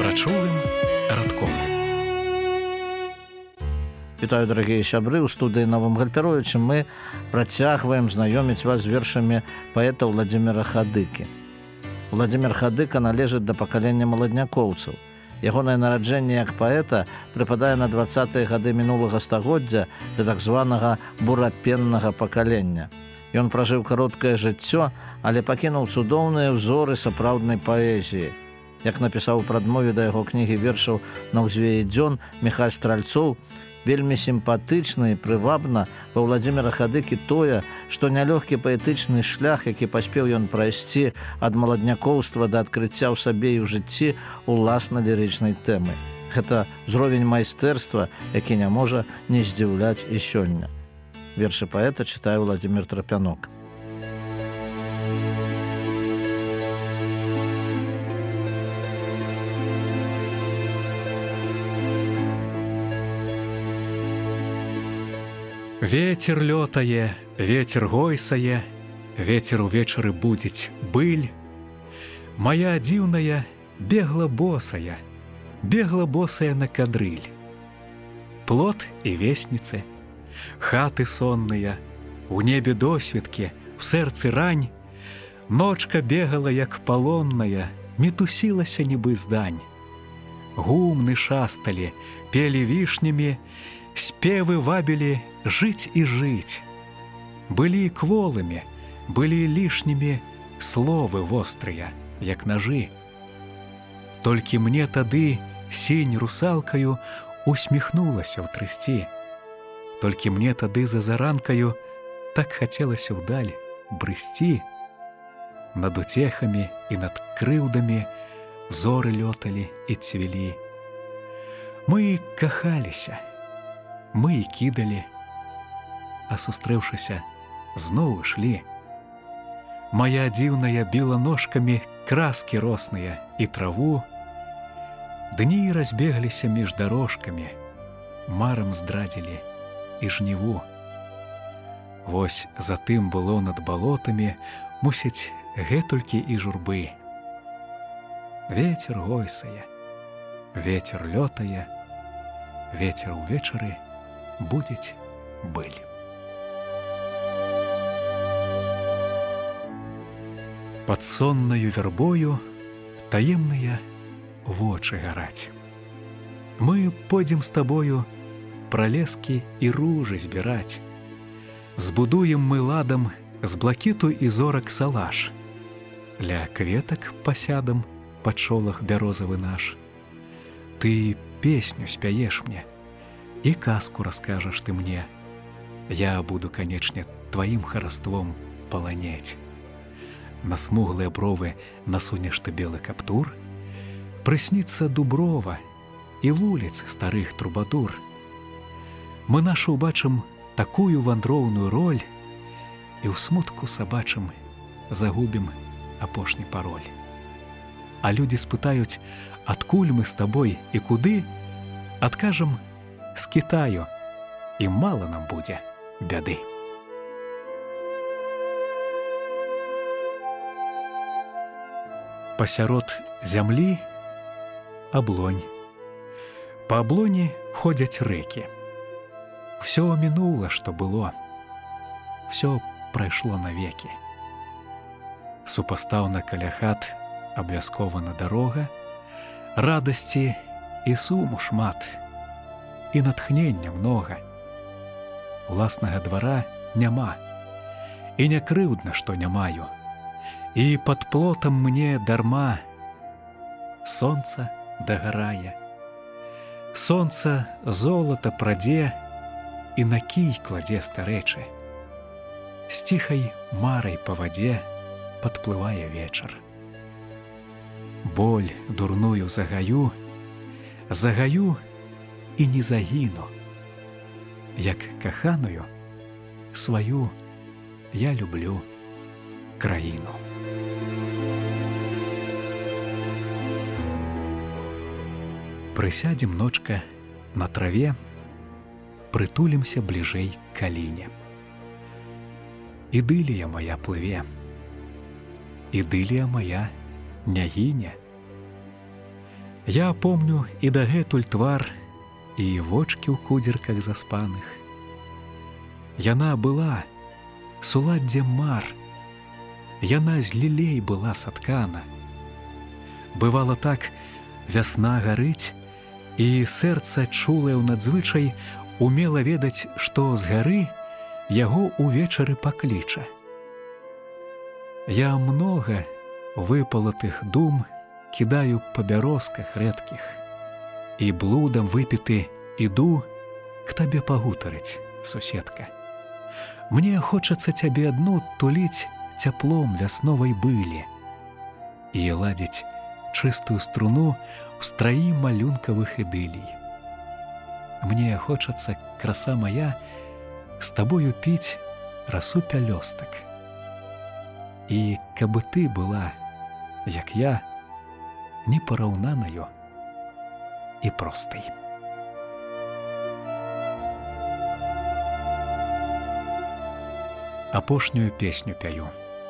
прачулым радком. Вітаю, дарагія сябры, у студыі Новым Гальперовічым мы працягваем знаёміць вас з вершамі паэта Владзіміра Хадыкі. Владзімір Хадыка належыць да пакалення маладнякоўцаў. Ягонае нараджэнне як паэта прыпадае на 20-е гады мінулага стагоддзя да так званага бурапеннага пакалення. Ён пражыў кароткае жыццё, але пакінуў цудоўныя ўзоры сапраўднай паэзіі. Як напісаў у прадмове да яго кнігі вершаў «На ўзвеі дзён» Міхаль Стральцоў, вельмі сімпатычна і прывабна ва Владзіміра Хадыкі тое, што нялёгкі паэтычны шлях, які паспеў ён прайсці ад маладнякоўства да адкрыцця ў сабе і ў жыцці уласна лірычнай тэмы. Гэта ўзровень майстэрства, які не можа не здзіўляць і сёння. Вершы паэта чытае Владзімір Трапянок. Ветер лётае, ветер гойсае, ветер увечары будзіць быль. Моя дзіўная бегла босая на кадрыль. Плот і весніцы, хаты сонныя, у небе досведкі, в сэрцы рань. Ночка бегала, як палонная, мітусілася нібы здань. Гумны шасталі, пелі вішнямі, спевы вабілі жыць і жыць. Былі кволымі, былі лішнімі словы вострыя, як нажы. Толькі мне тады сінь русалкаю усміхнулася ў трысці. Толькі мне тады за заранкаю так хацелася ўдаль брысці. Над уцехамі і над крыўдамі зоры лёталі і цвілі. Мы кахаліся, мы і кідалі, а сустрэўшыся, зноў ішлі. Моя дзіўная біла ножкамі краскі росныя і траву. Дні разбегліся між дарожкамі, марам здрадзілі і жніву. Вось затым было над балотамі, мусіць, гэтулькі і журбы. Ветер гойсае, ветер лётае, ветер увечары будзіць быль. Пад соннаю вярбою таемныя вочы гараць. Мы пойдзем з табою пралескі і ружы збіраць. Збудуем мы ладам з блакіту і зорак салаш. Ля кветак пасядам пад шолах бярозавы наш. Ты песню спяеш мне, і казку раскажаш ты мне. Я буду, канечне, тваім хараством паланець. На смуглыя бровы насунеш ты белы каптур, прысніцца дуброва і вуліц старых трубадур. Мы нашу убачым такую вандроўную роль і ў смутку сабачым загубім апошні пароль. А людзі спытаюць, адкуль мы з табой і куды, адкажам, з Кітаю, і мала нам будзе бяды. Пасярод зямлі аблонь. Па аблоні ходзяць рэкі. Всё мінула, што было. Всё прайшло навекі. Супастаўна каля хат абвяскована дарога, радасці і суму шмат, і натхнення многа. Уласнага двара няма, і не крыўдна, што не маю. І пад плотам мне дарма сонца дагарае. Сонца золата прадзе і на кій кладзе старэчы. З ціхай марай па вадзе падплывае вечар. Боль дурную загаю і не загіну. Як каханую сваю я люблю краіну. Прысядзем, ночка, на траве, прытулімся бліжэй к каліне. Ідылія моя плыве, ідылія моя не гіне. Я помню і дагэтуль твар, і вочкі ў кудзерках заспаных. Яна была суладдзем мар, яна з лілей была саткана. Бывала так, вясна гарыць, і сэрца чулае ў надзвычай умела ведаць, што з гары яго увечары пакліча. Я многа выпалатых дум кідаю па бярозках рэдкіх, і блудам выпіты іду к табе пагутарыць, суседка. Мне хочацца цябе адну туліць цяплом вясновай былі і ладзіць чыстую струну ў страі малюнкавых ідылій. Мне хочацца, краса моя, з табою піць расу пялёстак. І каб ты была, як я, непараўнанаю і простай. Апошнюю песню пяю.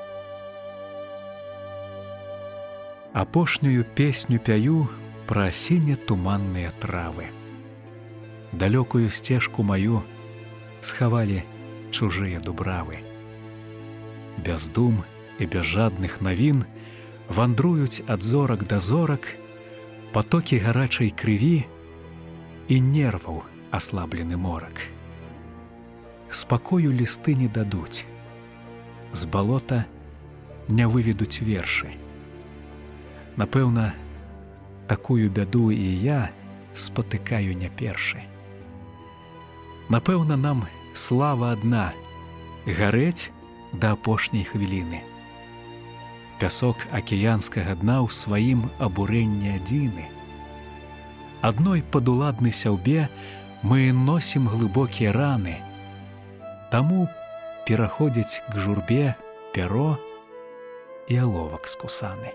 Апошнюю песню пяю пра сіне-туманныя травы. Далёкую сцежку маю схавалі чужыя дубравы. Без дум і без жадных навін вандруюць ад зорак да зорак патокі гарачай крыві і нерваў аслаблены морак. Спакою лісты не дадуць, з балота не выведуць вершы. Напэўна, такую бяду і я спатыкаю не першы. Напэўна, нам слава адна — гарэць да апошняй хвіліны. Пясок акіянскага дна ў сваім абурэнні адзіны. Адной падуладны сяўбе мы носім глыбокія раны, таму пераходзіць к журбе пяро і аловак скусаны.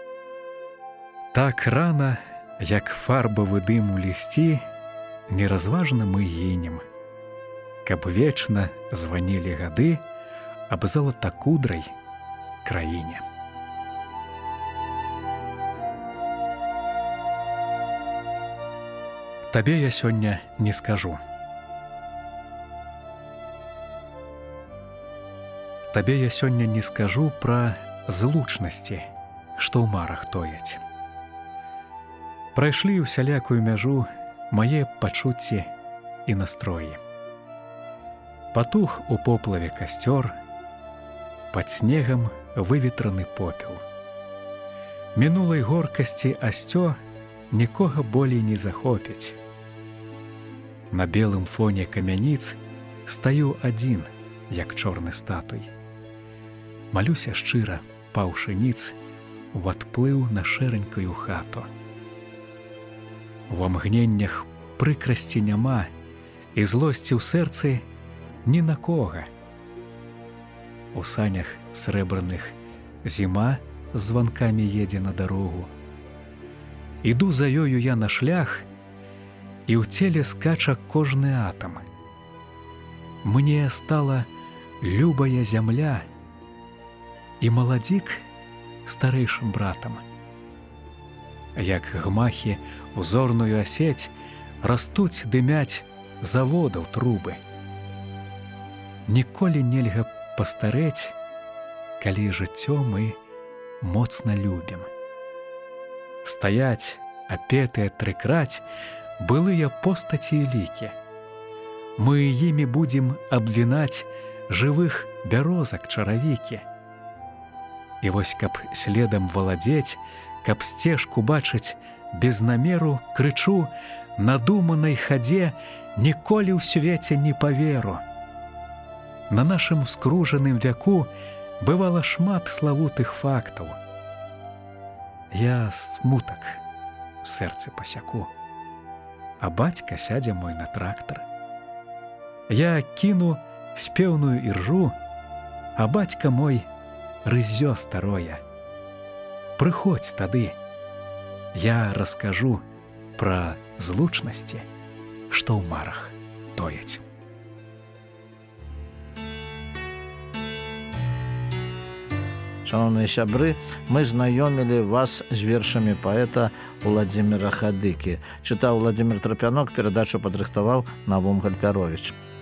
Так рана, як фарбавы дым у лісці, неразважна мы гінем, каб вечна званілі гады аб залатакудрай краіне. Табе я сёння не скажу. Табе я сёння не скажу пра злучнасці, што ў марах тояць. Прайшлі ўсялякую мяжу мае пачуцці і настроі. Патух у поплаве касцёр, пад снегам выветраны попел. Мінулай горкасці асцё нікога болей не захопіць. На белым фоне камяніц стаю адзін, як чорны статуй. Малюся шчыра, паўшы ніц, у адплыў на шэранькую хату. У амгненнях прыкрасці няма, і злосці ў сэрцы ні на кога. У санях срэбраных зіма з званкамі едзе на дарогу. Іду за ёю я на шлях, і ў целе скача кожны атам. Мне стала любая зямля і маладзік старэйшым братам. Як гмахі ў зорную асець растуць дымяць заводаў трубы. Ніколі нельга пастарэць, калі жыццё мы моцна любім. Стаяць, апетыя трыкраць былыя постаці і лікі. Мы імі будзем абвінаць жывых бярозак чаравікі. І вось каб следам валадзець, каб сцежку бачыць без намеру, крычу, на думанай хадзе ніколі ў свеце не паверу. На нашым скружаным вяку бывала шмат славутых фактаў. Я смутак у сэрцы пасяку, а бацька сядзе мой на трактар. Я кіну спеўную іржу, а бацька мой рыззё старое. Прыходзь тады, я раскажу пра злучнасці, што ў марах тояць. Шановныя сябры, мы знаёмілі вас з вершамі паэта Уладзіміра Хадыкі. Чытаў Владзімир Трапянок, перадачу падрыхтаваў Навум Гальпяровіч.